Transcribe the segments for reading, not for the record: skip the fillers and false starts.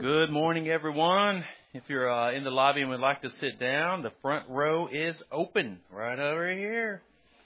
Good morning, everyone. If you're in the lobby and would like to sit down, the front row is open right over here.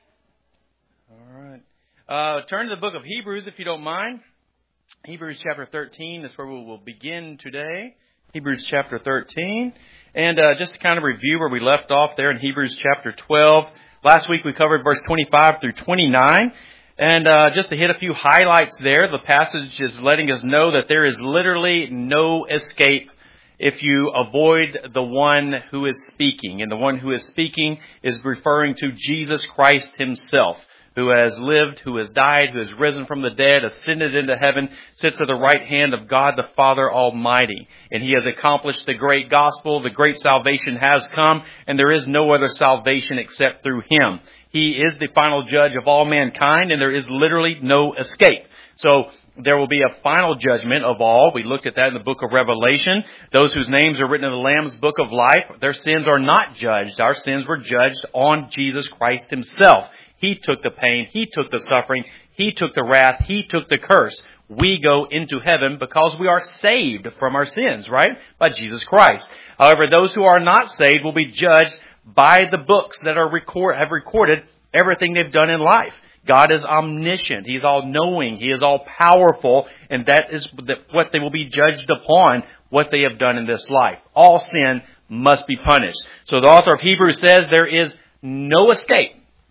All right. Turn to the book of Hebrews, if you don't mind. Hebrews chapter 13 is where we will begin today. Hebrews chapter 13. And just to kind of review where we left off there in Hebrews chapter 12. Last week we covered verse 25 through 29. And just to hit a few highlights there, the passage is letting us know that there is literally no escape if you avoid the one who is speaking. And the one who is speaking is referring to Jesus Christ himself, who has lived, who has died, who has risen from the dead, ascended into heaven, sits at the right hand of God the Father Almighty. And he has accomplished the great gospel. The great salvation has come, and there is no other salvation except through him. He is the final judge of all mankind, and there is literally no escape. So there will be a final judgment of all. We looked at that in the book of Revelation. Those whose names are written in the Lamb's book of life, their sins are not judged. Our sins were judged on Jesus Christ himself. He took the pain. He took the suffering. He took the wrath. He took the curse. We go into heaven because we are saved from our sins, right? By Jesus Christ. However, those who are not saved will be judged by the books that have recorded everything they've done in life. God is omniscient. He's all-knowing. He is all-powerful. And that is what they will be judged upon, what they have done in this life. All sin must be punished. So the author of Hebrews says there is no escape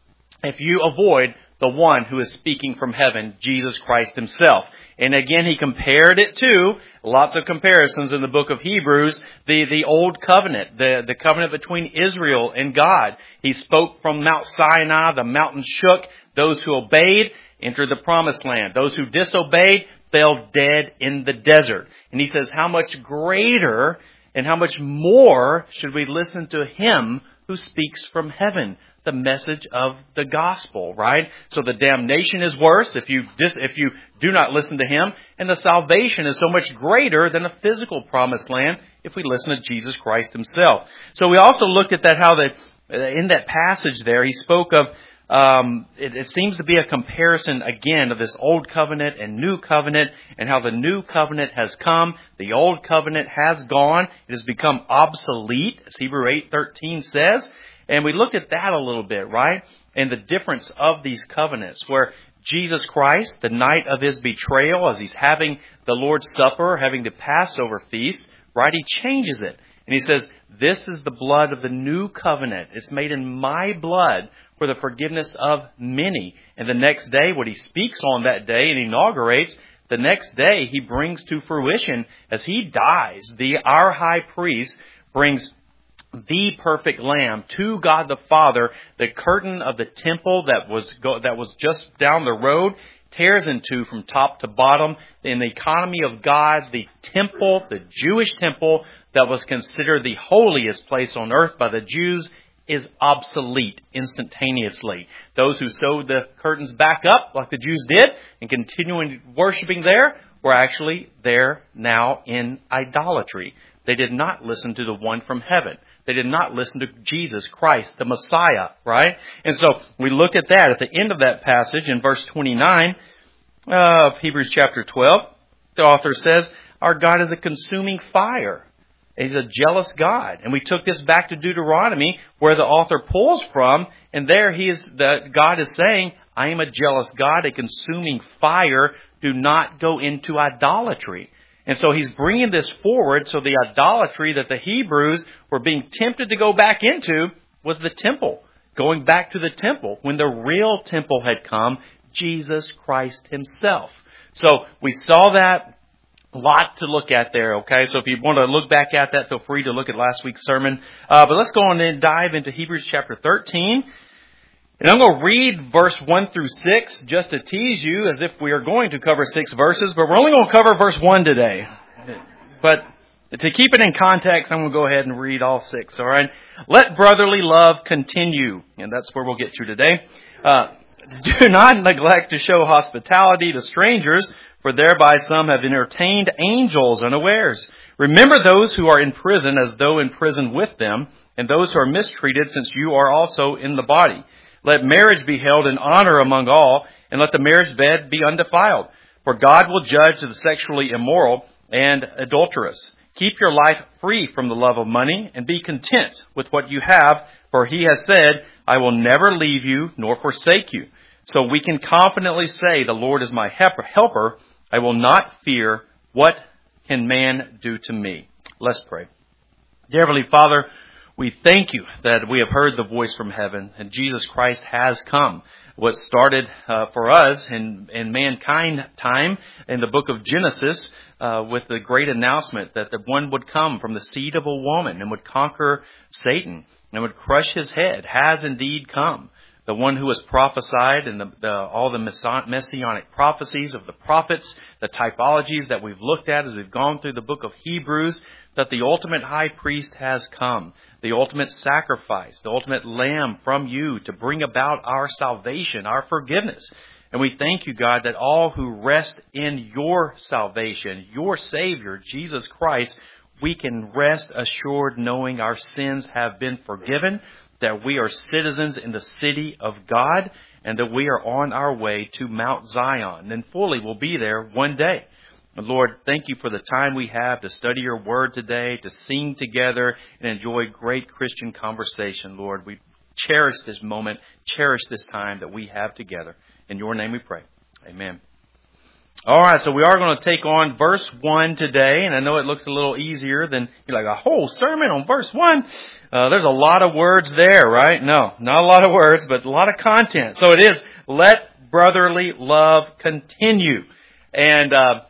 if you avoid the one who is speaking from heaven, Jesus Christ himself. And again, he compared it to, lots of comparisons in the book of Hebrews, the old covenant, the covenant between Israel and God. He spoke from Mount Sinai, the mountain shook. Those who obeyed entered the promised land. Those who disobeyed fell dead in the desert. And he says, how much greater and how much more should we listen to him who speaks from heaven? The message of the gospel, right? So the damnation is worse if you do not listen to him, and the salvation is so much greater than a physical promised land if we listen to Jesus Christ himself. So we also looked at that, how in that passage there, he spoke of, it seems to be a comparison again of this old covenant and new covenant, and how the new covenant has come, the old covenant has gone, it has become obsolete, as Hebrews 8:13 says. And we looked at that a little bit, right? And the difference of these covenants, where Jesus Christ, the night of his betrayal, as he's having the Lord's Supper, having the Passover feast, right? He changes it. And he says, this is the blood of the new covenant. It's made in my blood for the forgiveness of many. And the next day, what he speaks on that day and inaugurates, the next day he brings to fruition as he dies. Our high priest brings the perfect lamb to God the Father. The curtain of the temple that was just down the road tears in two from top to bottom. In the economy of God, the temple, the Jewish temple that was considered the holiest place on earth by the Jews, is obsolete instantaneously. Those who sewed the curtains back up like the Jews did and continuing worshiping there were actually there now in idolatry. They did not listen to the one from heaven. They did not listen to Jesus Christ, the Messiah, right? And so we look at that at the end of that passage in verse 29 of Hebrews chapter 12. The author says, our God is a consuming fire. He's a jealous God. And we took this back to Deuteronomy, where the author pulls from, and there God is saying, I am a jealous God, a consuming fire. Do not go into idolatry. And so he's bringing this forward. So the idolatry that the Hebrews were being tempted to go back into was the temple. Going back to the temple when the real temple had come, Jesus Christ himself. So we saw that. A lot to look at there, okay? So if you want to look back at that, feel free to look at last week's sermon. But let's go on and dive into Hebrews chapter 13. And I'm going to read verse 1 through 6 just to tease you as if we are going to cover 6 verses, but we're only going to cover verse 1 today. But to keep it in context, I'm going to go ahead and read all 6, all right? Let brotherly love continue, and that's where we'll get to today. Do not neglect to show hospitality to strangers, for thereby some have entertained angels unawares. Remember those who are in prison as though in prison with them, and those who are mistreated, since you are also in the body. Let marriage be held in honor among all, and let the marriage bed be undefiled. For God will judge the sexually immoral and adulterous. Keep your life free from the love of money and be content with what you have, for he has said, I will never leave you nor forsake you. So we can confidently say, the Lord is my helper. I will not fear. What can man do to me? Let's pray. Dear Heavenly Father, we thank you that we have heard the voice from heaven and Jesus Christ has come. What started for us in mankind time in the book of Genesis with the great announcement that the one would come from the seed of a woman and would conquer Satan and would crush his head has indeed come. The one who was prophesied and all the messianic prophecies of the prophets, the typologies that we've looked at as we've gone through the book of Hebrews, that the ultimate high priest has come, the ultimate sacrifice, the ultimate lamb from you to bring about our salvation, our forgiveness. And we thank you, God, that all who rest in your salvation, your Savior, Jesus Christ, we can rest assured knowing our sins have been forgiven, that we are citizens in the city of God, and that we are on our way to Mount Zion, and fully will be there one day. And Lord, thank you for the time we have to study your word today, to sing together, and enjoy great Christian conversation. Lord, we cherish this moment, cherish this time that we have together. In your name we pray. Amen. All right, so we are going to take on verse 1 today, and I know it looks a little easier than you're like a whole sermon on verse 1. There's a lot of words there, right? No, not a lot of words, but a lot of content. So it is, let brotherly love continue. And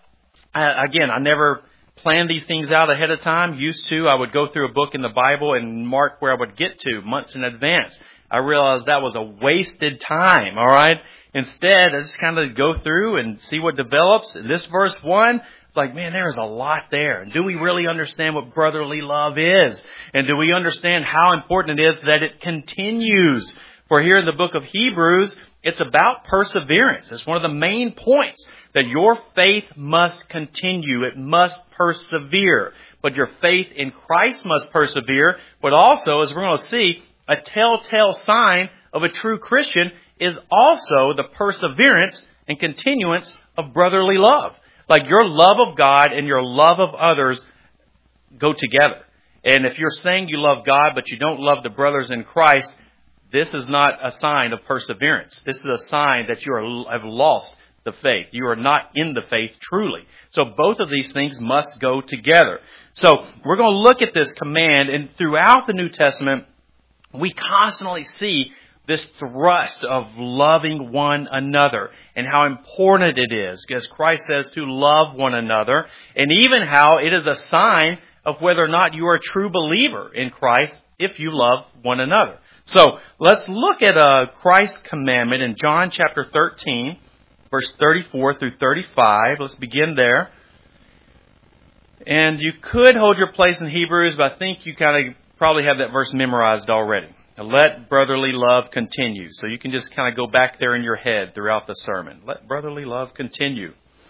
again, I never planned these things out ahead of time. Used to, I would go through a book in the Bible and mark where I would get to months in advance. I realized that was a wasted time, all right? Instead, I just kind of go through and see what develops. In this verse 1, it's like, man, there is a lot there. And do we really understand what brotherly love is? And do we understand how important it is that it continues? For here in the book of Hebrews, it's about perseverance. It's one of the main points, that your faith must continue. It must persevere. But your faith in Christ must persevere. But also, as we're going to see, a telltale sign of a true Christian is also the perseverance and continuance of brotherly love. Like your love of God and your love of others go together. And if you're saying you love God, but you don't love the brothers in Christ, this is not a sign of perseverance. This is a sign that you have lost the faith. You are not in the faith truly. So both of these things must go together. So we're going to look at this command, and throughout the New Testament, we constantly see this thrust of loving one another and how important it is, as Christ says, to love one another, and even how it is a sign of whether or not you are a true believer in Christ if you love one another. So let's look at Christ's commandment in John chapter 13, verse 34 through 35. Let's begin there. And you could hold your place in Hebrews, but I think you kind of probably have that verse memorized already. Let brotherly love continue. So you can just kind of go back there in your head throughout the sermon. Let brotherly love continue.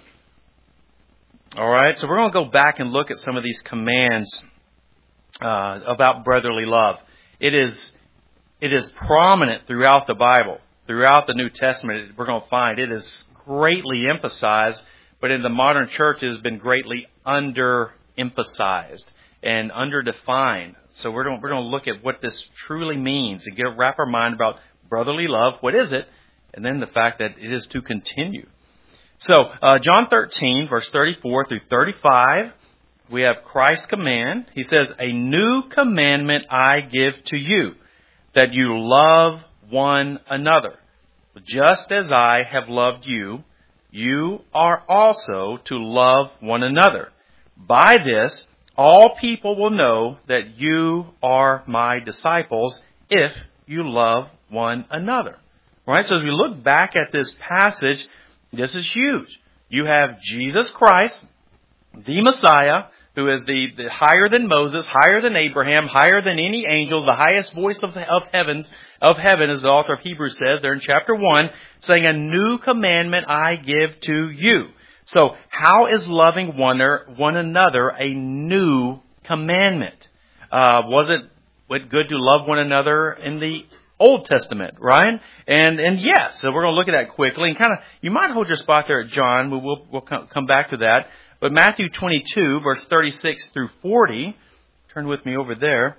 All right, so we're going to go back and look at some of these commands about brotherly love. It is prominent throughout the Bible. Throughout the New Testament, we're going to find it is greatly emphasized, but in the modern church it has been greatly underemphasized and underdefined. So we're going to look at what this truly means and wrap our mind about brotherly love. What is it? And then the fact that it is to continue. So John 13, verse 34 through 35, we have Christ's command. He says, a new commandment I give to you, that you love one another. Just as I have loved you, you are also to love one another. By this, all people will know that you are my disciples if you love one another. Right? So as we look back at this passage, this is huge. You have Jesus Christ, the Messiah, who is the higher than Moses, higher than Abraham, higher than any angel, the highest voice of heaven, as the author of Hebrews says there in chapter 1, saying, a new commandment I give to you. So how is loving one another a new commandment? Wasn't it good to love one another in the Old Testament, right? And yes, so we're going to look at that quickly and kind of, you might hold your spot there at John. We'll come back to that. But Matthew 22, verse 36 through 40, turn with me over there.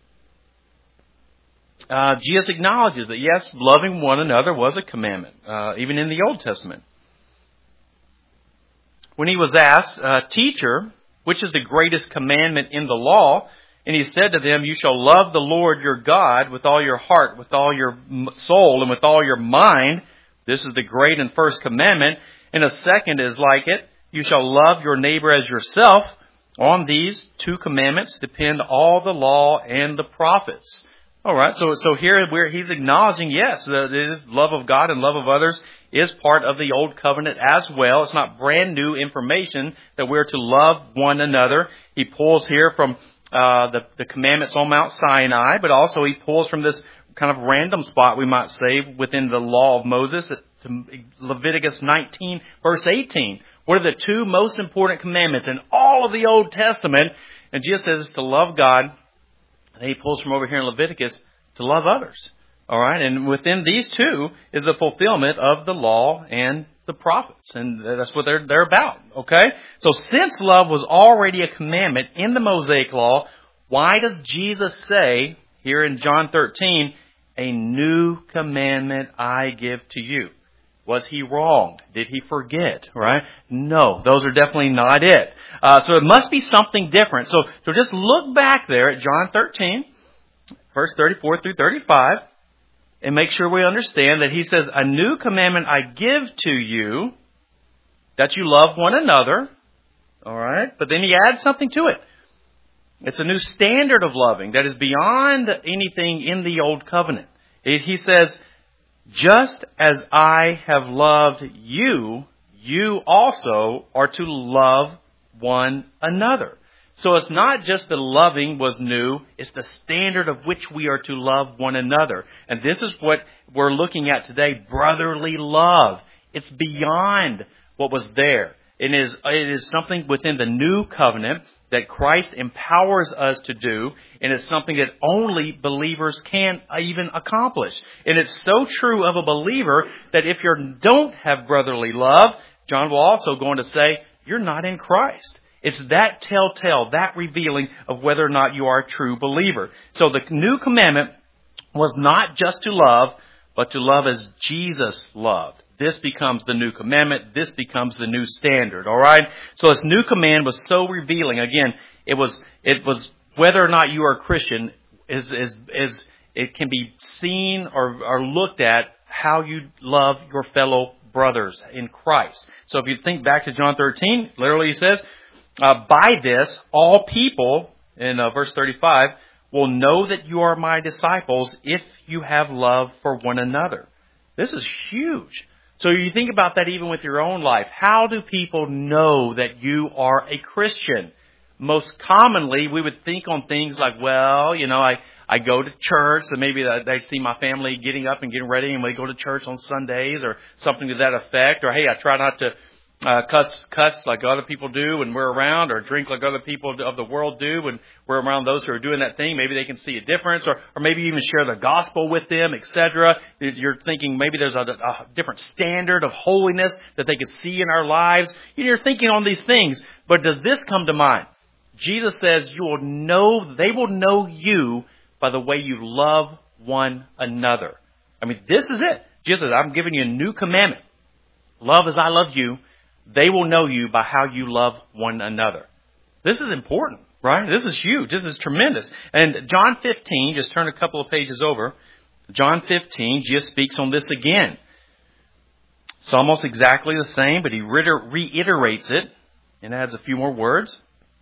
Jesus acknowledges that, yes, loving one another was a commandment, even in the Old Testament. When he was asked, Teacher, which is the greatest commandment in the law? And he said to them, You shall love the Lord your God with all your heart, with all your soul, and with all your mind. This is the great and first commandment. And a second is like it. You shall love your neighbor as yourself. On these two commandments depend all the law and the prophets. All right, so here he's acknowledging, yes, that love of God and love of others is part of the Old Covenant as well. It's not brand new information that we're to love one another. He pulls here from the commandments on Mount Sinai, but also he pulls from this kind of random spot, we might say, within the law of Moses, Leviticus 19, verse 18. What are the two most important commandments in all of the Old Testament? And Jesus says to love God. And he pulls from over here in Leviticus to love others. All right. And within these two is the fulfillment of the law and the prophets. And that's what they're about. Okay. So since love was already a commandment in the Mosaic law, why does Jesus say here in John 13, a new commandment I give to you? Was he wrong? Did he forget? Right? No, those are definitely not it. So it must be something different. So just look back there at John 13, verse 34 through 35, and make sure we understand that he says, a new commandment I give to you, that you love one another. All right? But then he adds something to it. It's a new standard of loving that is beyond anything in the Old Covenant. He says, just as I have loved you, you also are to love one another. So it's not just the loving was new, it's the standard of which we are to love one another. And this is what we're looking at today, brotherly love. It's beyond what was there. It is something within the new covenant that Christ empowers us to do, and it's something that only believers can even accomplish. And it's so true of a believer that if you don't have brotherly love, John will also go on to say, you're not in Christ. It's that telltale, that revealing of whether or not you are a true believer. So the new commandment was not just to love, but to love as Jesus loved. This becomes the new commandment. This becomes the new standard. All right. So this new command was so revealing. Again, it was whether or not you are a Christian is it can be seen or looked at how you love your fellow brothers in Christ. So if you think back to John 13, literally he says, by this all people in verse 35 will know that you are my disciples if you have love for one another. This is huge. So you think about that even with your own life. How do people know that you are a Christian? Most commonly, we would think on things like, well, I go to church, so maybe they see my family getting up and getting ready, and we go to church on Sundays or something to that effect. Or, hey, I try not to cuss like other people do when we're around, or drink like other people of the world do when we're around those who are doing that thing. Maybe they can see a difference, or maybe even share the gospel with them, etc. You're thinking maybe there's a different standard of holiness that they could see in our lives. You're thinking on these things, but does this come to mind? Jesus says they will know you by the way you love one another. I mean, this is it. Jesus says, I'm giving you a new commandment. Love as I love you. They will know you by how you love one another. This is important, right? This is huge. This is tremendous. And John 15, just turn a couple of pages over. John 15 just speaks on this again. It's almost exactly the same, but he reiterates it and adds a few more words.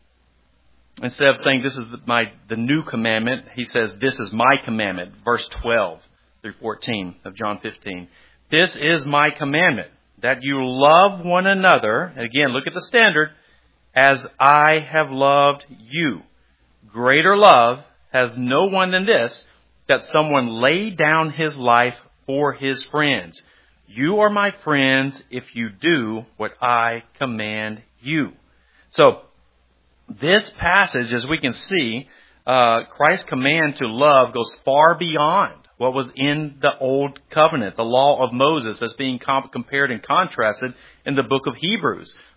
Instead of saying this is the new commandment, he says this is my commandment. Verse 12 through 14 of John 15. This is my commandment, that you love one another. And again, look at the standard. As I have loved you. Greater love has no one than this, that someone lay down his life for his friends. You are my friends if you do what I command you. So, this passage, as we can see, Christ's command to love goes far beyond what was in the Old Covenant, the law of Moses, that's being compared and contrasted in the book of Hebrews.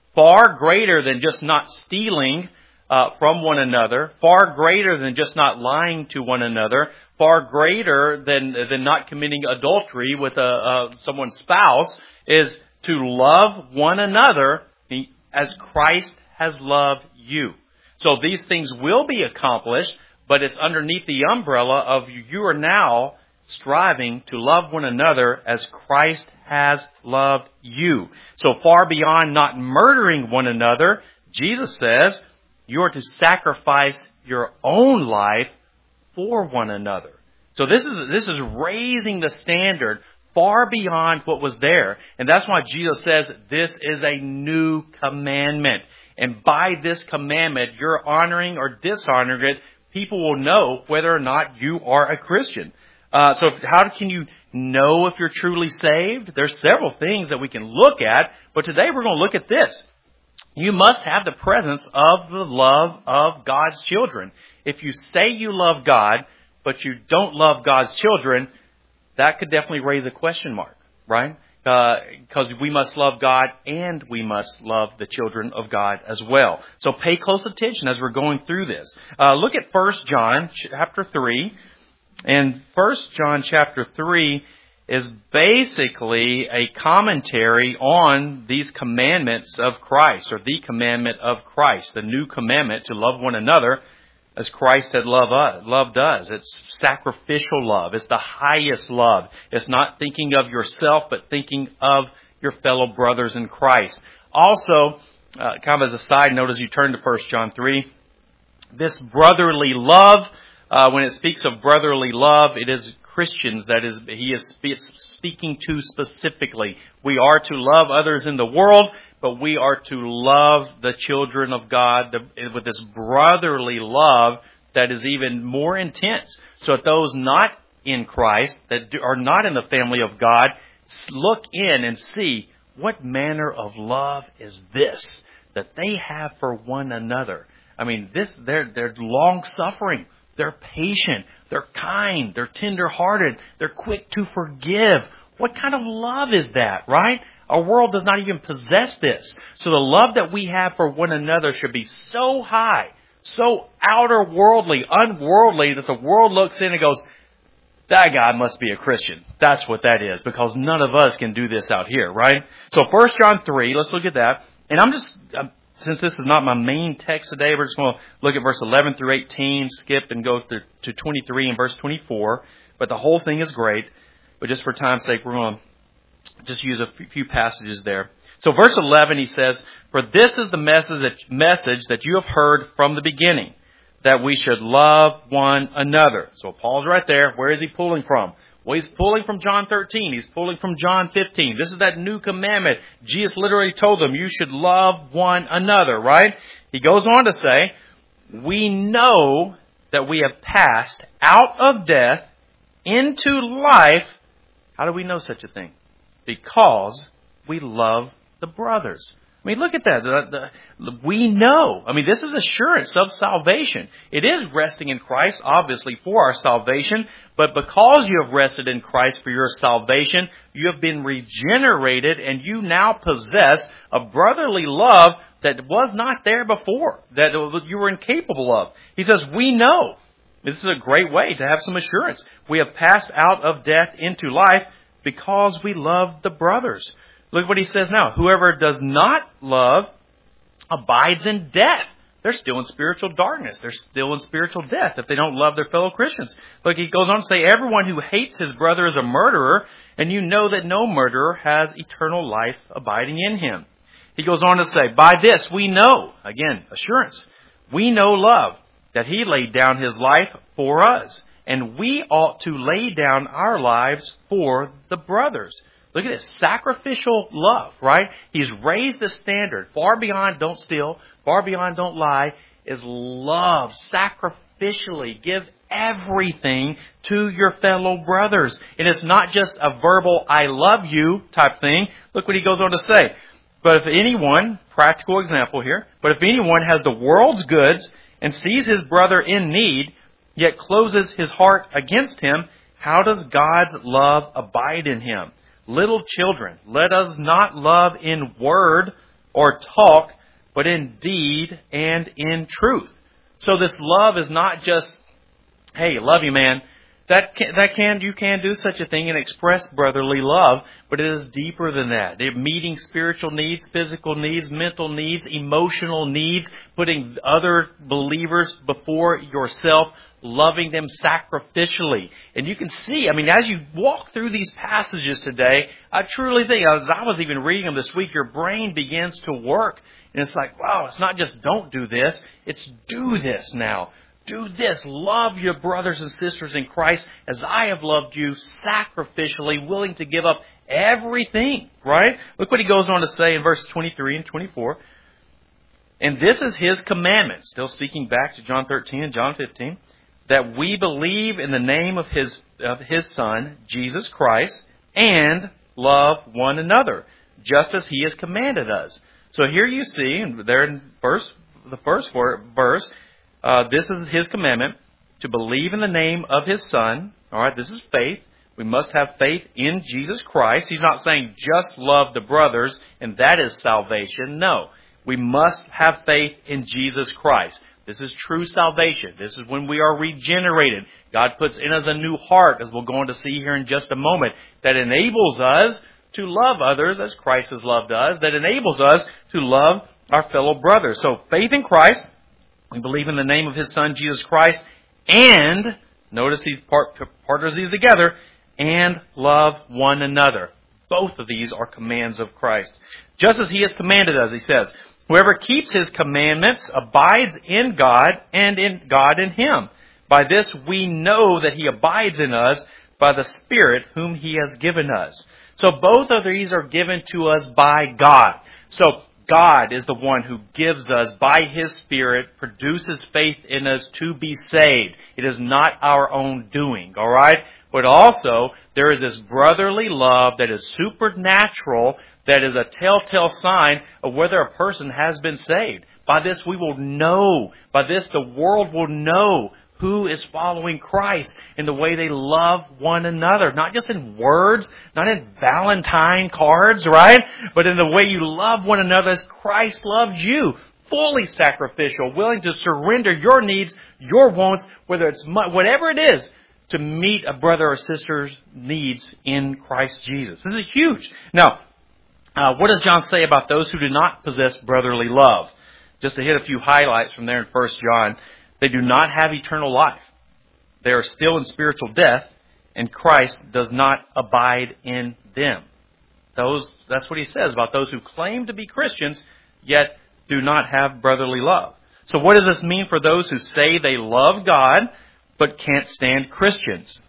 far greater than just not stealing from one another, far greater than just not lying to one another, far greater than not committing adultery with someone's spouse, is to love one another as Christ has loved you. So these things will be accomplished, but it's underneath the umbrella of you are now striving to love one another as Christ has loved you. So far beyond not murdering one another, Jesus says you are to sacrifice your own life for one another. So this is raising the standard far beyond what was there. And that's why Jesus says this is a new commandment. And by this commandment, you're honoring or dishonoring it. People will know whether or not you are a Christian. So how can you know if you're truly saved? There's several things that we can look at, but today we're going to look at this. You must have the presence of the love of God's children. If you say you love God, but you don't love God's children, that could definitely raise a question mark, right? Because we must love God and we must love the children of God as well. So pay close attention as we're going through this. Look at 1 John chapter 3. And 1 John chapter 3 is basically a commentary on these commandments of Christ, or the commandment of Christ, the new commandment to love one another as Christ had loved us. It's sacrificial love. It's the highest love. It's not thinking of yourself, but thinking of your fellow brothers in Christ. Also, kind of as a side note, as you turn to 1 John 3, this brotherly love, when it speaks of brotherly love, it is Christians that he is speaking to specifically. We are to love others in the world, but we are to love the children of God with this brotherly love that is even more intense. So if those not in Christ, that are not in the family of God, look in and see what manner of love is this that they have for one another. I mean, they're long-suffering. They're patient. They're kind. They're tender-hearted. They're quick to forgive. What kind of love is that, right? Our world does not even possess this. So the love that we have for one another should be so high, so outer worldly, unworldly, that the world looks in and goes, that guy must be a Christian. That's what that is, because none of us can do this out here, right? So 1 John 3, let's look at that. And since this is not my main text today, we're just going to look at verse 11 through 18, skip and go to 23 and verse 24. But the whole thing is great. But just for time's sake, we're going to just use a few passages there. So verse 11, he says, "For this is the message that you have heard from the beginning, that we should love one another." So Paul's right there. Where is he pulling from? Well, he's pulling from John 13. He's pulling from John 15. This is that new commandment. Jesus literally told them, you should love one another, right? He goes on to say, we know that we have passed out of death into life. How do we know such a thing? Because we love the brothers. I mean, look at that. We know. I mean, this is assurance of salvation. It is resting in Christ, obviously, for our salvation. But because you have rested in Christ for your salvation, you have been regenerated and you now possess a brotherly love that was not there before, that you were incapable of. He says, we know. This is a great way to have some assurance. We have passed out of death into life because we love the brothers. Look what he says now. Whoever does not love abides in death. They're still in spiritual darkness. They're still in spiritual death if they don't love their fellow Christians. Look, he goes on to say, everyone who hates his brother is a murderer, and you know that no murderer has eternal life abiding in him. He goes on to say, by this we know, again, assurance, we know love, that he laid down his life for us, and we ought to lay down our lives for the brothers. Look at this, sacrificial love, right? He's raised the standard far beyond don't steal, far beyond don't lie, is love, sacrificially give everything to your fellow brothers. And it's not just a verbal I love you type thing. Look what he goes on to say. But if anyone, practical example here, but if anyone has the world's goods and sees his brother in need, yet closes his heart against him, how does God's love abide in him? Little children, let us not love in word or talk, but in deed and in truth. So this love is not just, hey, love you, man. You can do such a thing and express brotherly love, but it is deeper than that. They're meeting spiritual needs, physical needs, mental needs, emotional needs, putting other believers before yourself, loving them sacrificially. And you can see, as you walk through these passages today, I truly think, as I was even reading them this week, your brain begins to work. And it's like, wow, it's not just don't do this, it's do this now. Do this. Love your brothers and sisters in Christ as I have loved you, sacrificially, willing to give up everything, right? Look what he goes on to say in verses 23 and 24. And this is his commandment, still speaking back to John 13 and John 15, that we believe in the name of his Son, Jesus Christ, and love one another, just as he has commanded us. So here you see, and there in the first verse, this is his commandment, to believe in the name of his Son. All right, this is faith. We must have faith in Jesus Christ. He's not saying just love the brothers and that is salvation. No, we must have faith in Jesus Christ. This is true salvation. This is when we are regenerated. God puts in us a new heart, as we'll go on to see here in just a moment, that enables us to love others as Christ has loved us, that enables us to love our fellow brothers. So faith in Christ. We believe in the name of his Son, Jesus Christ, and, notice he partners these together, and love one another. Both of these are commands of Christ. Just as he has commanded us, he says, whoever keeps his commandments abides in God, and in God in him. By this we know that he abides in us by the Spirit whom he has given us. So both of these are given to us by God. So God is the one who gives us, by his Spirit, produces faith in us to be saved. It is not our own doing, all right? But also, there is this brotherly love that is supernatural, that is a telltale sign of whether a person has been saved. By this we will know. By this the world will know who is following Christ in the way they love one another. Not just in words, not in Valentine cards, right? But in the way you love one another as Christ loves you. Fully sacrificial, willing to surrender your needs, your wants, whatever it is, to meet a brother or sister's needs in Christ Jesus. This is huge. Now, what does John say about those who do not possess brotherly love? Just to hit a few highlights from there in 1 John. They do not have eternal life. They are still in spiritual death, and Christ does not abide in them. That's what he says about those who claim to be Christians, yet do not have brotherly love. So what does this mean for those who say they love God, but can't stand Christians?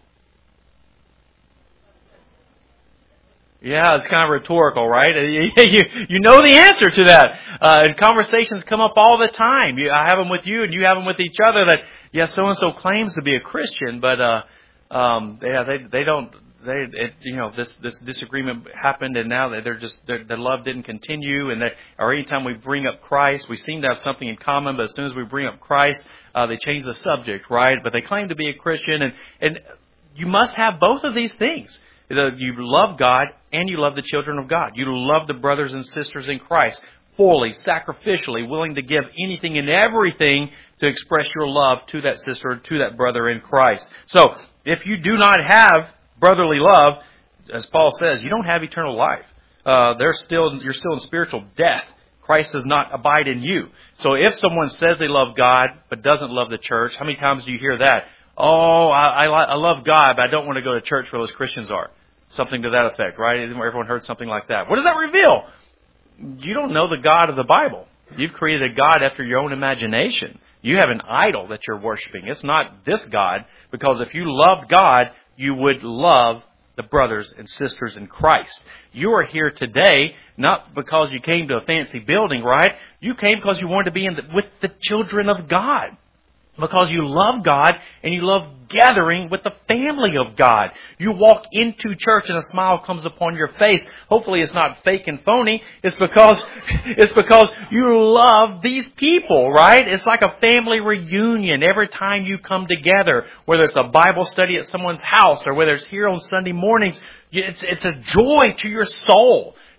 Yeah, it's kind of rhetorical, right? You know the answer to that. And conversations come up all the time. I have them with you, and you have them with each other. That so and so claims to be a Christian, but they don't. This disagreement happened, and now their love didn't continue. Or anytime we bring up Christ, we seem to have something in common, but as soon as we bring up Christ, they change the subject, right? But they claim to be a Christian, and you must have both of these things. You love God and you love the children of God. You love the brothers and sisters in Christ fully, sacrificially, willing to give anything and everything to express your love to that sister, to that brother in Christ. So, if you do not have brotherly love, as Paul says, you don't have eternal life. You're still in spiritual death. Christ does not abide in you. So if someone says they love God but doesn't love the church, how many times do you hear that? Oh, I love God, but I don't want to go to church where those Christians are. Something to that effect, right? Everyone heard something like that. What does that reveal? You don't know the God of the Bible. You've created a God after your own imagination. You have an idol that you're worshiping. It's not this God, because if you loved God, you would love the brothers and sisters in Christ. You are here today not because you came to a fancy building, right? You came because you wanted to be with the children of God. Because you love God and you love gathering with the family of God. You walk into church and a smile comes upon your face. Hopefully it's not fake and phony. It's because you love these people, right? It's like a family reunion every time you come together. Whether it's a Bible study at someone's house or whether it's here on Sunday mornings, it's a joy to your soul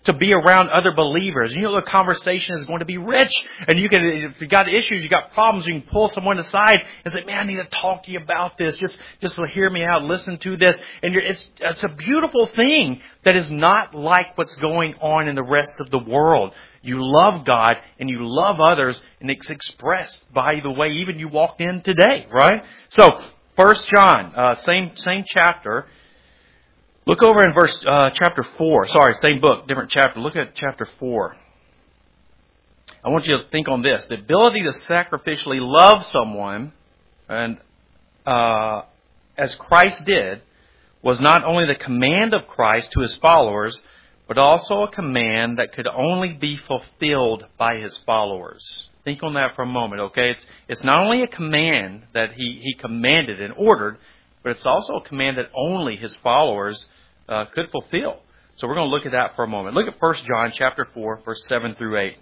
to be around other believers. You know, the conversation is going to be rich. And you can, if you got issues, you got problems, you can pull someone aside and say, man, I need to talk to you about this. Just hear me out. Listen to this. And it's a beautiful thing that is not like what's going on in the rest of the world. You love God and you love others, and it's expressed by the way even you walked in today, right? So, 1 John, same chapter. Look over in chapter 4. Sorry, same book, different chapter. Look at chapter 4. I want you to think on this. The ability to sacrificially love someone, and as Christ did, was not only the command of Christ to His followers, but also a command that could only be fulfilled by His followers. Think on that for a moment, okay? It's not only a command that He commanded and ordered, but it's also a command that only His followers could fulfill. So we're going to look at that for a moment. Look at 1 John chapter 4, verse 7 through 8.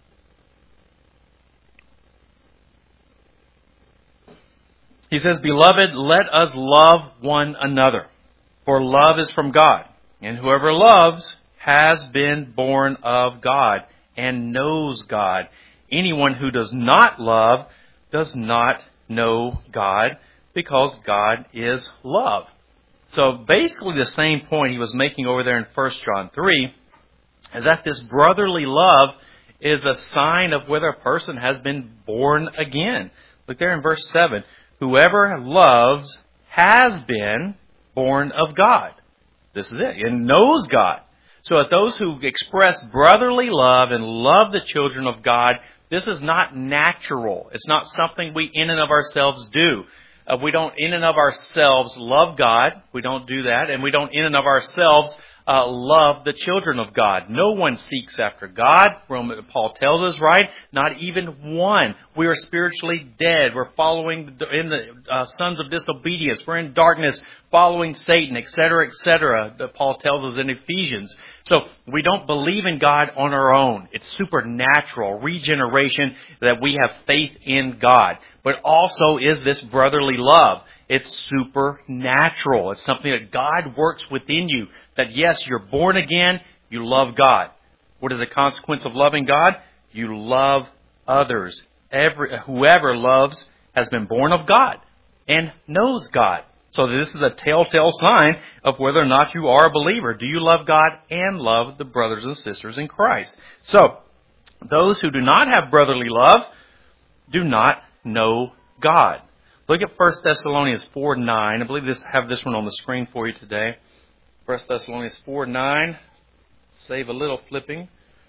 He says, Beloved, let us love one another, for love is from God, and whoever loves has been born of God and knows God. Anyone who does not love does not know God, because God is love. So basically the same point he was making over there in 1 John 3 is that this brotherly love is a sign of whether a person has been born again. Look there in verse 7. Whoever loves has been born of God. This is it. And knows God. So at those who express brotherly love and love the children of God, this is not natural. It's not something we in and of ourselves do. We don't in and of ourselves love God. We don't do that. And we don't in and of ourselves love the children of God. No one seeks after God. Paul tells us, right? Not even one. We are spiritually dead. We're following in the sons of disobedience. We're in darkness, following Satan, etc., etc. That Paul tells us in Ephesians. So we don't believe in God on our own. It's supernatural regeneration that we have faith in God. But also is this brotherly love. It's supernatural. It's something that God works within you. That yes, you're born again, you love God. What is the consequence of loving God? You love others. Whoever loves has been born of God and knows God. So this is a telltale sign of whether or not you are a believer. Do you love God and love the brothers and sisters in Christ? So, those who do not have brotherly love do not know God. Look at 1 Thessalonians 4:9. I believe have this one on the screen for you today. 1 Thessalonians 4:9. Save a little flipping.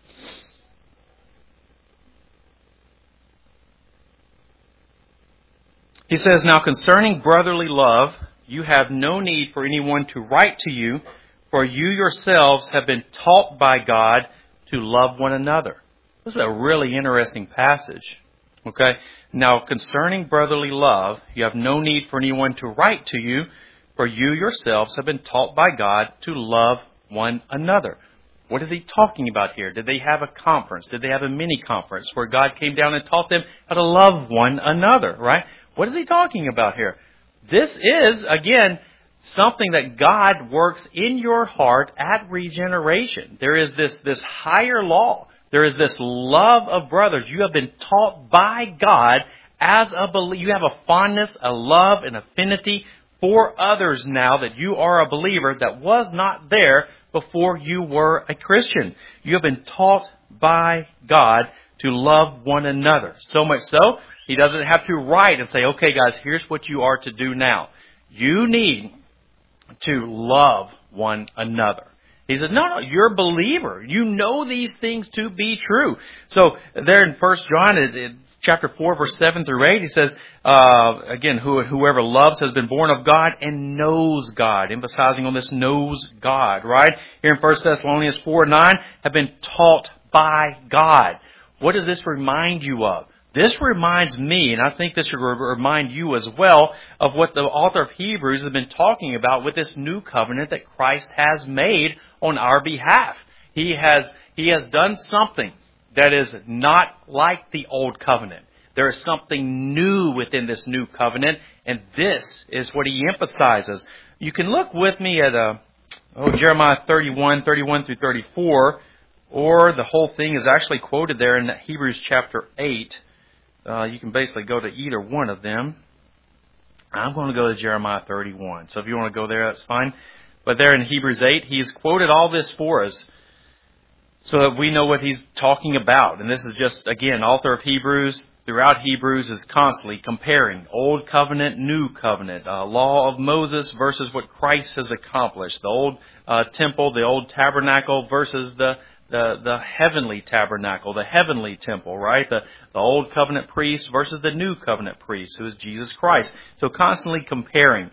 He says, Now concerning brotherly love, you have no need for anyone to write to you, for you yourselves have been taught by God to love one another. This is a really interesting passage. Okay? Now, concerning brotherly love, you have no need for anyone to write to you, for you yourselves have been taught by God to love one another. What is he talking about here? Did they have a conference? Did they have a mini conference where God came down and taught them how to love one another, right? What is he talking about here? This is, again, something that God works in your heart at regeneration. There is this higher law. There is this love of brothers. You have been taught by God as a believer. You have a fondness, a love, an affinity for others now that you are a believer that was not there before you were a Christian. You have been taught by God to love one another. So much so, he doesn't have to write and say, okay guys, here's what you are to do now. You need to love one another. He said, no, you're a believer. You know these things to be true. So there in 1 John, in chapter 4, verse 7 through 8, he says, again, whoever loves has been born of God and knows God. Emphasizing on this knows God, right? Here in 1 Thessalonians 4:9, have been taught by God. What does this remind you of? This reminds me, and I think this should remind you as well, of what the author of Hebrews has been talking about with this new covenant that Christ has made on our behalf. He has done something that is not like the old covenant. There is something new within this new covenant, and this is what he emphasizes. You can look with me at Jeremiah 31 through 34. or the whole thing is actually quoted there in Hebrews chapter 8. You can basically go to either one of them. I'm going to go to Jeremiah 31. So if you want to go there, that's fine. But there in Hebrews 8, he's quoted all this for us so that we know what he's talking about. And this is just, again, author of Hebrews, throughout Hebrews is constantly comparing Old Covenant, New Covenant, law of Moses versus what Christ has accomplished. The old temple, the old tabernacle versus the heavenly tabernacle, the heavenly temple, right? The old covenant priest versus the new covenant priest, who is Jesus Christ. So constantly comparing.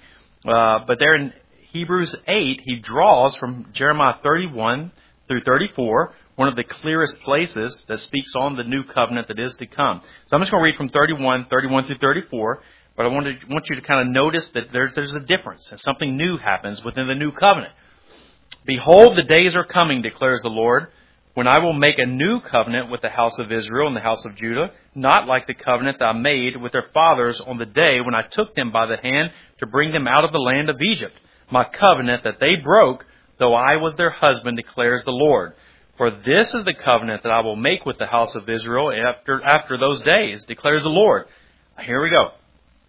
But there in Hebrews 8, he draws from Jeremiah 31 through 34, one of the clearest places that speaks on the new covenant that is to come. So I'm just going to read from 31 through 34, but I want you to kind of notice that there's a difference, and something new happens within the new covenant. Behold, the days are coming, declares the Lord, when I will make a new covenant with the house of Israel and the house of Judah, not like the covenant that I made with their fathers on the day when I took them by the hand to bring them out of the land of Egypt. My covenant that they broke, though I was their husband, declares the Lord. For this is the covenant that I will make with the house of Israel after those days, declares the Lord. Here we go.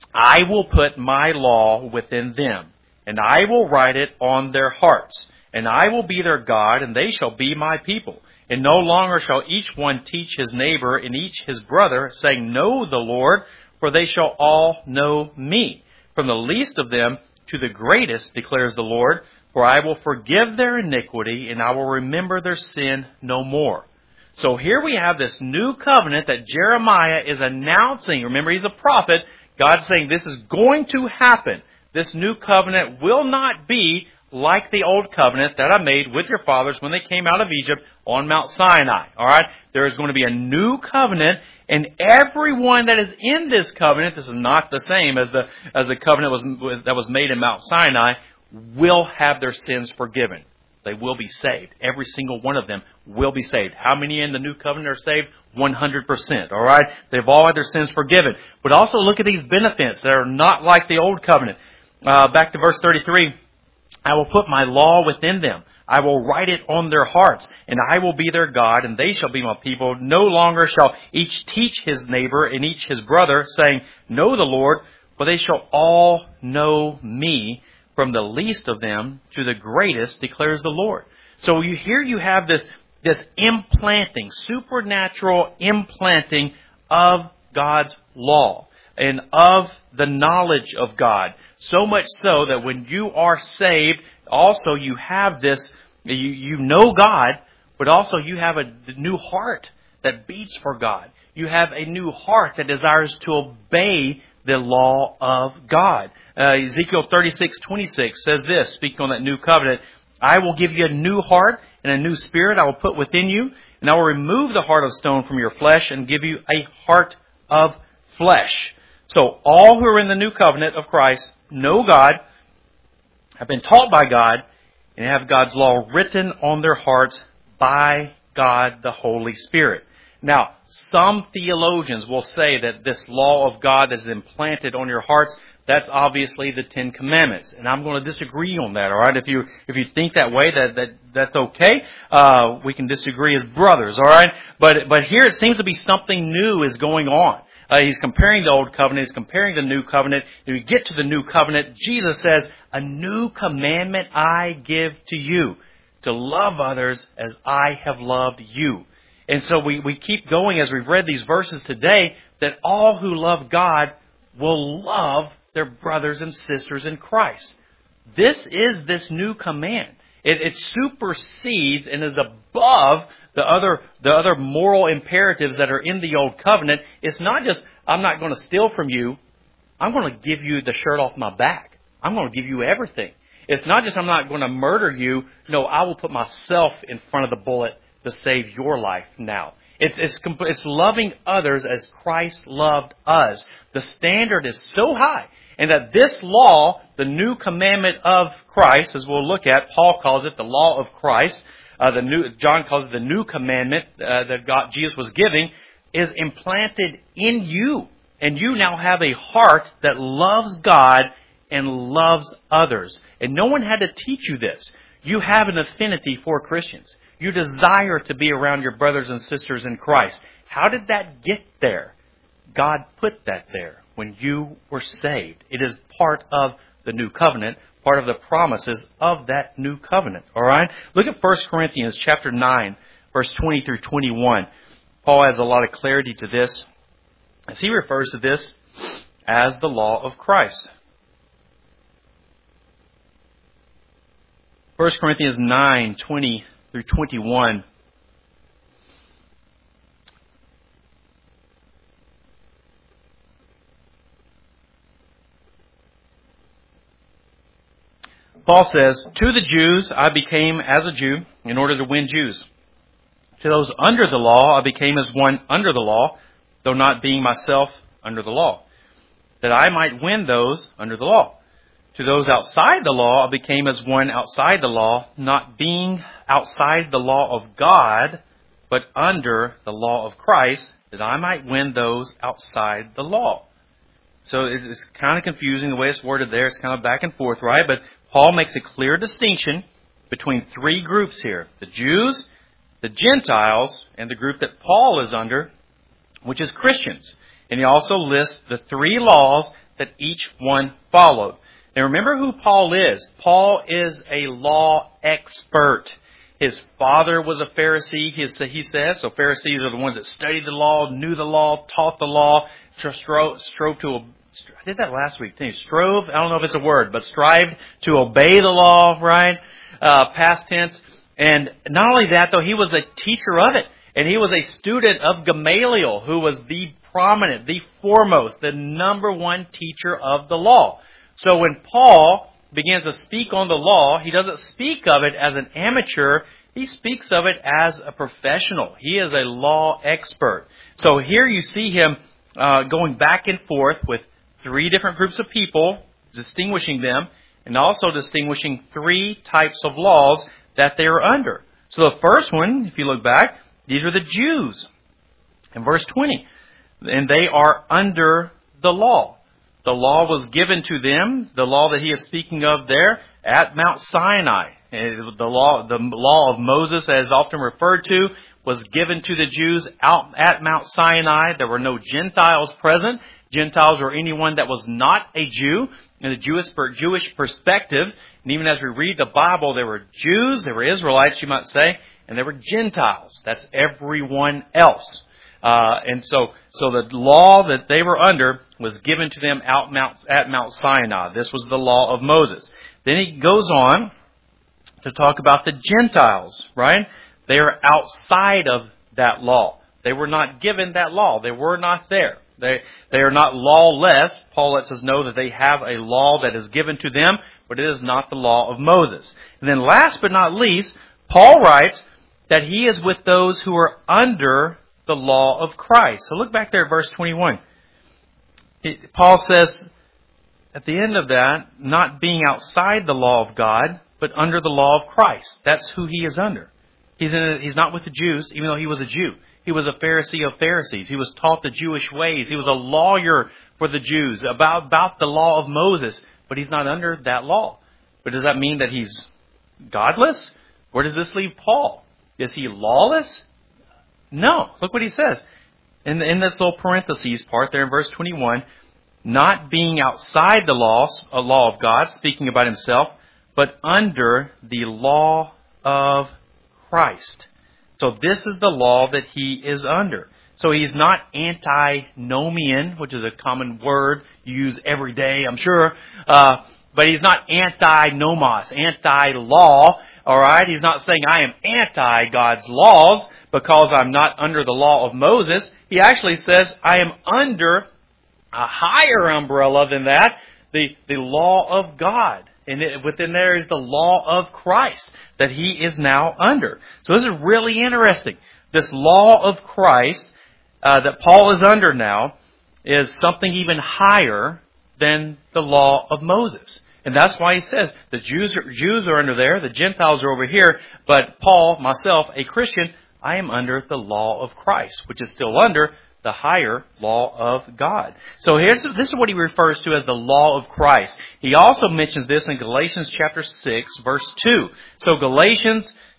I will put my law within them, and I will write it on their hearts. And I will be their God, and they shall be my people. And no longer shall each one teach his neighbor and each his brother, saying, Know the Lord, for they shall all know me. From the least of them to the greatest, declares the Lord, for I will forgive their iniquity, and I will remember their sin no more. So here we have this new covenant that Jeremiah is announcing. Remember, he's a prophet. God's saying this is going to happen. This new covenant will not be like the old covenant that I made with your fathers when they came out of Egypt on Mount Sinai. All right? There is going to be a new covenant, and everyone that is in this covenant, this is not the same as the covenant that was made in Mount Sinai, will have their sins forgiven. They will be saved. Every single one of them will be saved. How many in the new covenant are saved? 100%. All right? They've all had their sins forgiven. But also look at these benefits that are not like the old covenant. Back to verse 33. I will put my law within them. I will write it on their hearts, and I will be their God, and they shall be my people. No longer shall each teach his neighbor and each his brother, saying, Know the Lord, for they shall all know me, from the least of them to the greatest, declares the Lord. So here you have this implanting, supernatural implanting of God's law and of the knowledge of God. So much so that when you are saved, also you have this, you know God, but also you have a new heart that beats for God. You have a new heart that desires to obey the law of God. Ezekiel 36:26 says this, speaking on that new covenant, I will give you a new heart and a new spirit I will put within you, and I will remove the heart of stone from your flesh and give you a heart of flesh. So all who are in the new covenant of Christ know God, have been taught by God, and have God's law written on their hearts by God the Holy Spirit. Now, some theologians will say that this law of God is implanted on your hearts. That's obviously the Ten Commandments, and I'm going to disagree on that. All right, if you think that way, that's okay. We can disagree as brothers. All right, but here it seems to be something new is going on. He's comparing the old covenant. He's comparing the new covenant. When we get to the new covenant, Jesus says, "A new commandment I give to you, to love others as I have loved you." And so we keep going as we've read these verses today, that all who love God will love their brothers and sisters in Christ. This is this new command. It supersedes and is above the other moral imperatives that are in the old covenant. It's not just, I'm not going to steal from you. I'm going to give you the shirt off my back. I'm going to give you everything. It's not just, I'm not going to murder you. No, I will put myself in front of the bullet to save your life now. It's loving others as Christ loved us. The standard is so high. And that this law, the new commandment of Christ, as we'll look at, Paul calls it the law of Christ. John calls it the new commandment that Jesus was giving, is implanted in you. And you now have a heart that loves God and loves others. And no one had to teach you this. You have an affinity for Christians. You desire to be around your brothers and sisters in Christ. How did that get there? God put that there when you were saved. It is part of the new covenant, part of the promises of that new covenant. All right? Look at 1 Corinthians chapter 9, verse 20 through 21. Paul adds a lot of clarity to this as he refers to this as the law of Christ. 1 Corinthians 9, 20 through 21. Paul says, "To the Jews I became as a Jew in order to win Jews. To those under the law I became as one under the law, though not being myself under the law, that I might win those under the law. To those outside the law I became as one outside the law, not being outside the law of God, but under the law of Christ, that I might win those outside the law." So it's kind of confusing the way it's worded there. It's kind of back and forth, right? But Paul makes a clear distinction between three groups here: the Jews, the Gentiles, and the group that Paul is under, which is Christians. And he also lists the three laws that each one followed. And remember who Paul is. Paul is a law expert. His father was a Pharisee, he says. So Pharisees are the ones that studied the law, knew the law, taught the law, strove to... I did that last week. Strove, I don't know if it's a word, but strived to obey the law, right? Past tense. And not only that, though, he was a teacher of it. And he was a student of Gamaliel, who was the prominent, the foremost, the number one teacher of the law. So when Paul begins to speak on the law, he doesn't speak of it as an amateur. He speaks of it as a professional. He is a law expert. So here you see him going back and forth with three different groups of people, distinguishing them, and also distinguishing three types of laws that they are under. So the first one, if you look back, these are the Jews. In verse 20, and they are under the law. The law was given to them, the law that he is speaking of there, at Mount Sinai. The law of Moses, as often referred to, was given to the Jews out at Mount Sinai. There were no Gentiles present. Gentiles were anyone that was not a Jew in the Jewish perspective. And even as we read the Bible, there were Jews, there were Israelites, you might say, and there were Gentiles. That's everyone else. And so the law that they were under was given to them at Mount Sinai. This was the law of Moses. Then he goes on to talk about the Gentiles, right? They are outside of that law. They were not given that law. They were not there. They are not lawless. Paul lets us know that they have a law that is given to them, but it is not the law of Moses. And then last but not least, Paul writes that he is with those who are under the law of Christ. So look back there at verse 21. Paul says at the end of that, not being outside the law of God, but under the law of Christ. That's who he is under. He's not with the Jews, even though he was a Jew. He was a Pharisee of Pharisees. He was taught the Jewish ways. He was a lawyer for the Jews about the law of Moses, but he's not under that law. But does that mean that he's godless? Where does this leave Paul? Is he lawless? No. Look what he says. In this little parentheses part there in verse 21, not being outside the law of God, speaking about himself, but under the law of Christ. So this is the law that he is under. So he's not antinomian, which is a common word you use every day, I'm sure. But he's not anti-nomos, anti-law. All right? He's not saying I am anti-God's laws because I'm not under the law of Moses. He actually says I am under a higher umbrella than that, the law of God. And within there is the law of Christ that he is now under. So this is really interesting. This law of Christ that Paul is under now is something even higher than the law of Moses. And that's why he says the Jews are under there, the Gentiles are over here, but Paul, myself, a Christian, I am under the law of Christ, which is still under the higher law of God. So this is what he refers to as the law of Christ. He also mentions this in Galatians chapter 6, verse 2. So Galatians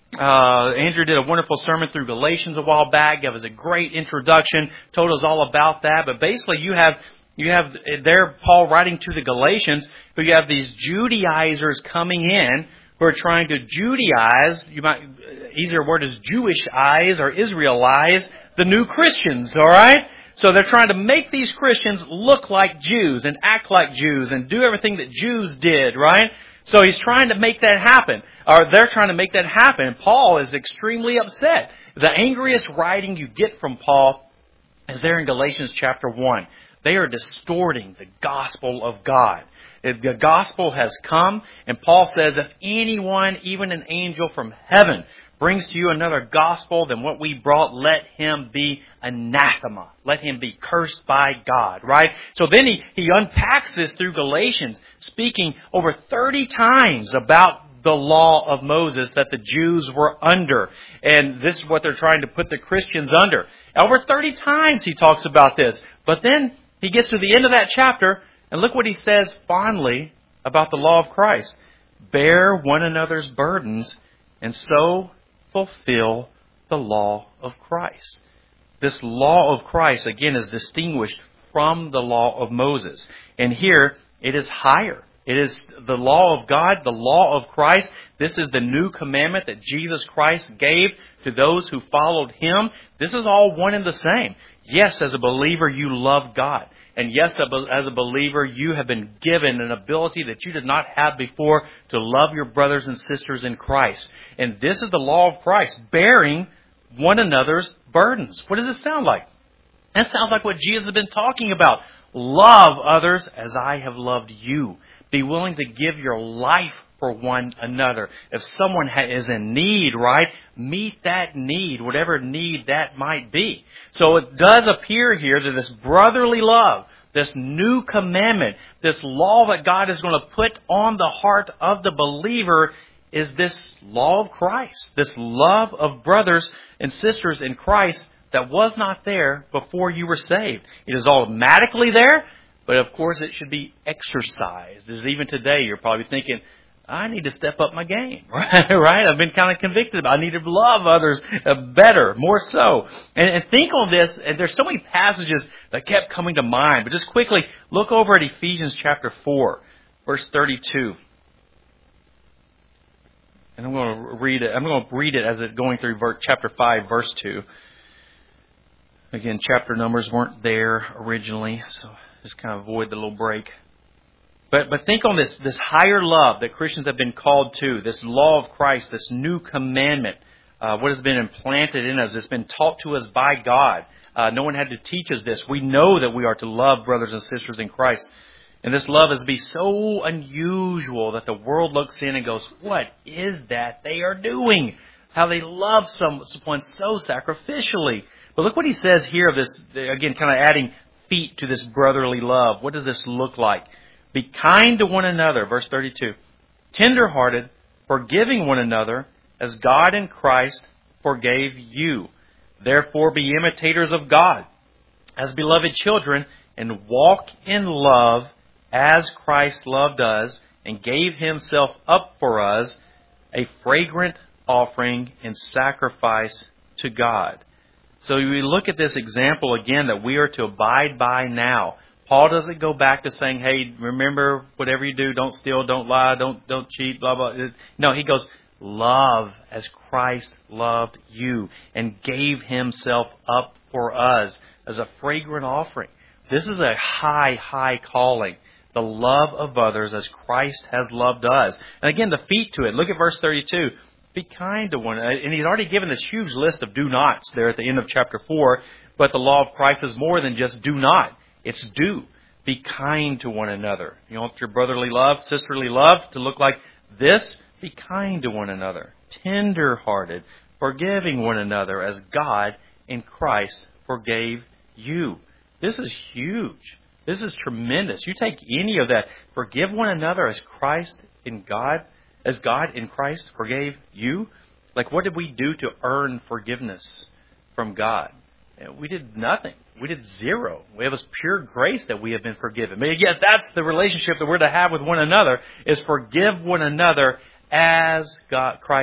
Andrew did a wonderful sermon through Galatians a while back. Gave us a great introduction. Told us all about that. But basically, you have there Paul writing to the Galatians, who you have these Judaizers coming in who are trying to Judaize. Easier word is Jewishize or Israelize the new Christians. All right. So they're trying to make these Christians look like Jews and act like Jews and do everything that Jews did, right? So he's trying to make that happen, or they're trying to make that happen. And Paul is extremely upset. The angriest writing you get from Paul is there in Galatians chapter 1. They are distorting the gospel of God. The gospel has come, and Paul says, if anyone, even an angel from heaven, brings to you another gospel than what we brought, let him be anathema. Let him be cursed by God, right? So then he unpacks this through Galatians, speaking over 30 times about the law of Moses that the Jews were under. And this is what they're trying to put the Christians under. Over 30 times he talks about this. But then he gets to the end of that chapter, and look what he says fondly about the law of Christ. Bear one another's burdens, and so fulfill the law of Christ. This law of Christ, again, is distinguished from the law of Moses. And here, it is higher. It is the law of God, the law of Christ. This is the new commandment that Jesus Christ gave to those who followed Him. This is all one and the same. Yes, as a believer, you love God. And yes, as a believer, you have been given an ability that you did not have before to love your brothers and sisters in Christ. And this is the law of Christ, bearing one another's burdens. What does it sound like? That sounds like what Jesus has been talking about. Love others as I have loved you. Be willing to give your life for one another. If someone is in need, right, meet that need, whatever need that might be. So it does appear here that this brotherly love, this new commandment, this law that God is going to put on the heart of the believer is this law of Christ, this love of brothers and sisters in Christ that was not there before you were saved. It is automatically there, but of course it should be exercised. As even today, you're probably thinking, I need to step up my game, right? I've been kind of convicted. I need to love others better, more so. And think on this, and there's so many passages that kept coming to mind, but just quickly, look over at Ephesians chapter 4, verse 32. And I'm going to read it. I'm going to read it as it's going through chapter 5, verse 2. Again, chapter numbers weren't there originally, so just kind of avoid the little break. But think on this higher love that Christians have been called to, this law of Christ, this new commandment, what has been implanted in us, it's been taught to us by God. No one had to teach us this. We know that we are to love brothers and sisters in Christ. And this love is to be so unusual that the world looks in and goes, what is that they are doing? How they love someone so sacrificially. But look what he says here of this, again, kind of adding feet to this brotherly love. What does this look like? Be kind to one another, verse 32. Tender-hearted, forgiving one another, as God in Christ forgave you. Therefore be imitators of God, as beloved children, and walk in love as Christ loved us and gave Himself up for us, a fragrant offering and sacrifice to God. So we look at this example again that we are to abide by now. Paul doesn't go back to saying, hey, remember, whatever you do, don't steal, don't lie, don't cheat, blah, blah. No, he goes, love as Christ loved you and gave Himself up for us as a fragrant offering. This is a high, high calling. The love of others as Christ has loved us. And again, the feet to it. Look at verse 32. Be kind to one another. And he's already given this huge list of do nots there at the end of chapter 4. But the law of Christ is more than just do not. It's do. Be kind to one another. You want your brotherly love, sisterly love to look like this? Be kind to one another. Tender-hearted, forgiving one another as God in Christ forgave you. This is huge. This is tremendous. You take any of that. Forgive one another as Christ in God, as God in Christ forgave you. Like, what did we do to earn forgiveness from God? We did nothing. We did zero. We have this pure grace that we have been forgiven. But yet that's the relationship that we're to have with one another, is forgive one another as God, Christ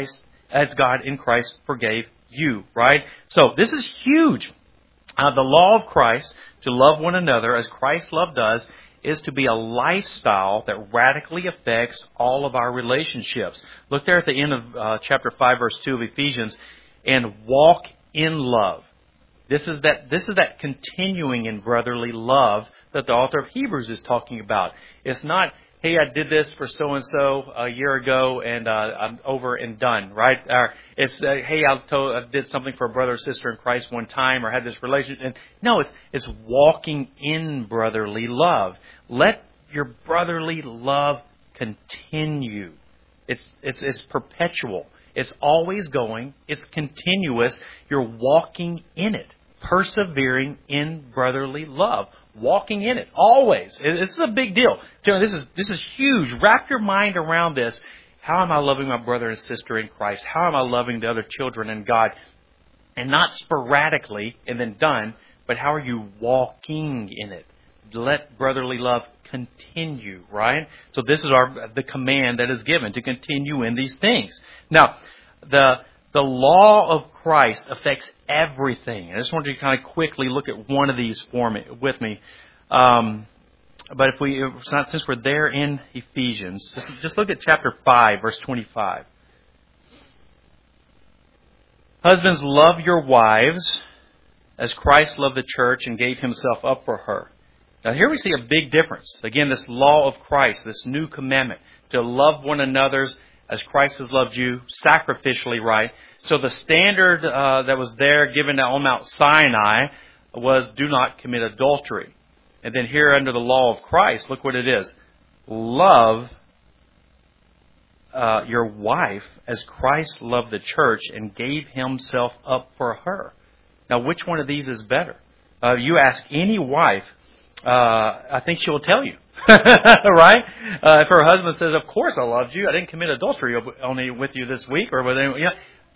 as God in Christ forgave you, right? So this is huge. The law of Christ, to love one another as Christ loved us, is to be a lifestyle that radically affects all of our relationships. Look there at the end of chapter 5, verse 2 of Ephesians, and walk in love. This is that continuing in brotherly love that the author of Hebrews is talking about. It's not, hey, I did this for so-and-so a year ago and I'm over and done, right? Or it's, hey, I did something for a brother or sister in Christ one time or had this relationship. And no, it's walking in brotherly love. Let your brotherly love continue. It's perpetual. It's always going. It's continuous. You're walking in it, persevering in brotherly love. Walking in it, always. It's a big deal. This is huge. Wrap your mind around this. How am I loving my brother and sister in Christ? How am I loving the other children in God? And not sporadically and then done, but how are you walking in it? Let brotherly love continue, right? So this is the command that is given, to continue in these things. Now, the law of Christ affects everything. I just wanted to kind of quickly look at one of these with me. But since we're there in Ephesians, just look at chapter 5, verse 25. Husbands, love your wives as Christ loved the church and gave himself up for her. Now here we see a big difference. Again, this law of Christ, this new commandment, to love one another as Christ has loved you, sacrificially, right? So the standard that was there given on Mount Sinai was do not commit adultery. And then here under the law of Christ, look what it is. Love your wife as Christ loved the church and gave himself up for her. Now, which one of these is better? You ask any wife, I think she will tell you. Right? If her husband says, of course I loved you. I didn't commit adultery only with you this week or with anyone.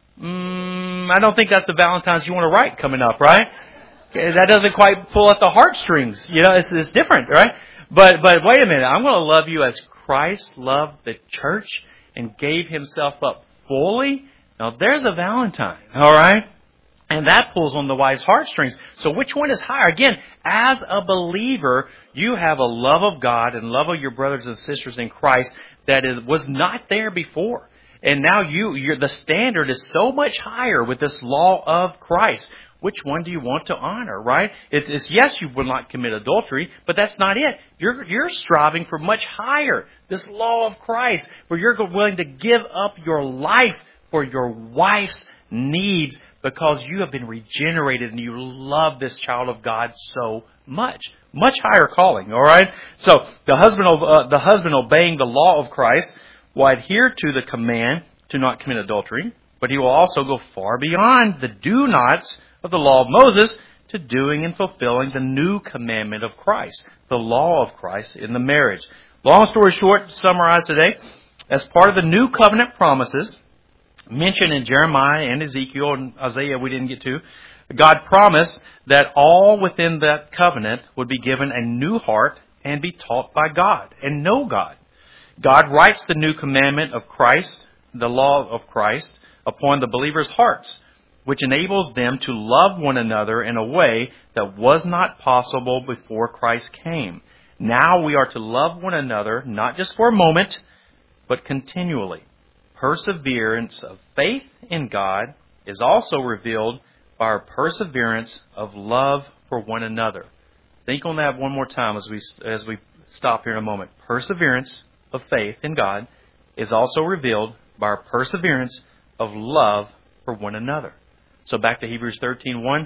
I don't think that's the Valentine's you want to write coming up, right? That doesn't quite pull at the heartstrings. It's different, right? But wait a minute. I'm going to love you as Christ loved the church and gave himself up fully. Now there's a Valentine, all right? And that pulls on the wife's heartstrings. So which one is higher? Again, as a believer, you have a love of God and love of your brothers and sisters in Christ that was not there before. And now the standard is so much higher with this law of Christ. Which one do you want to honor, right? It's yes, you will not commit adultery, but that's not it. You're striving for much higher. This law of Christ, where you're willing to give up your life for your wife's needs because you have been regenerated and you love this child of God so much. Much higher calling, all right? So the husband obeying the law of Christ will adhere to the command to not commit adultery, but he will also go far beyond the do-nots of the law of Moses to doing and fulfilling the new commandment of Christ, the law of Christ in the marriage. Long story short, to summarize today, as part of the new covenant promises mentioned in Jeremiah and Ezekiel and Isaiah we didn't get to, God promised that all within that covenant would be given a new heart and be taught by God and know God. God writes the new commandment of Christ, the law of Christ, upon the believers' hearts, which enables them to love one another in a way that was not possible before Christ came. Now we are to love one another, not just for a moment, but continually. Perseverance of faith in God is also revealed by our perseverance of love for one another. Think on that one more time as we stop here in a moment. Perseverance of faith in God is also revealed by our perseverance of love for one another. So back to Hebrews 13:1,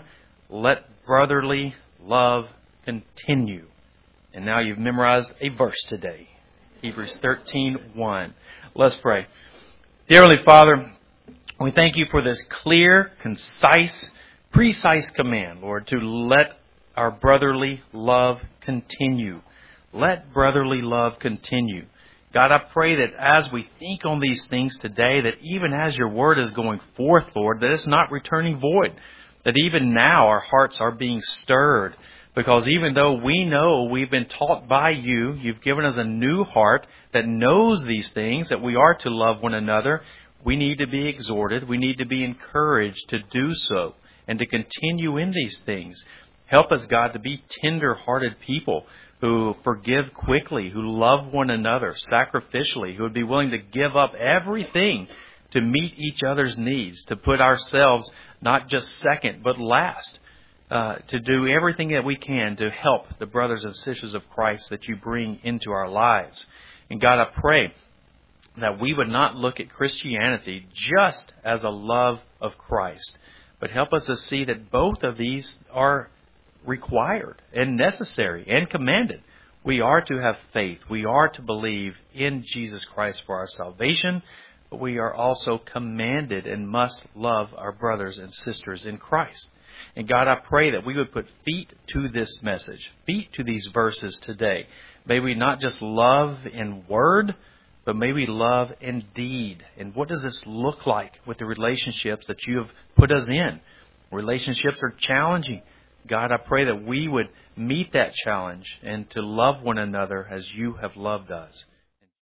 let brotherly love continue. And now you've memorized a verse today. Hebrews 13:1. Let's pray. Dear Heavenly Father, we thank you for this clear, concise, precise command, Lord, to let our brotherly love continue. Let brotherly love continue. God, I pray that as we think on these things today, that even as your word is going forth, Lord, that it's not returning void. That even now our hearts are being stirred. Because even though we know we've been taught by you, you've given us a new heart that knows these things, that we are to love one another. We need to be exhorted. We need to be encouraged to do so and to continue in these things. Help us, God, to be tender-hearted people who forgive quickly, who love one another sacrificially, who would be willing to give up everything to meet each other's needs, to put ourselves not just second but last, to do everything that we can to help the brothers and sisters of Christ that you bring into our lives. And God, I pray that we would not look at Christianity just as a love of Christ, but help us to see that both of these are required and necessary and commanded. We are to have faith. We are to believe in Jesus Christ for our salvation, but we are also commanded and must love our brothers and sisters in Christ. And God, I pray that we would put feet to this message, feet to these verses today. May we not just love in word, but may we love in deed. And what does this look like with the relationships that you have put us in? Relationships are challenging. God, I pray that we would meet that challenge and to love one another as you have loved us.